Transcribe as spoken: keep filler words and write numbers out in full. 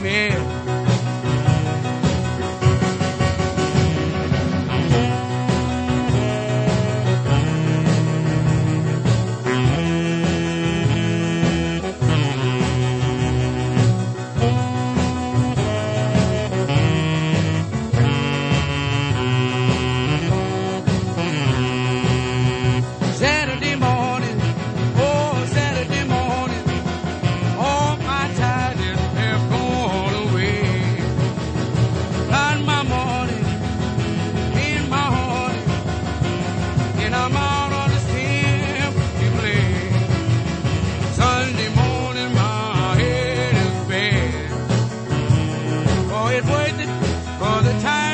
me. Saturday morning, oh Saturday morning, all my tidings have gone away. Got my morning in my heart, and I'm out on the sympathy plane. Sunday morning, my head is bad. Oh, it's worth it for the time.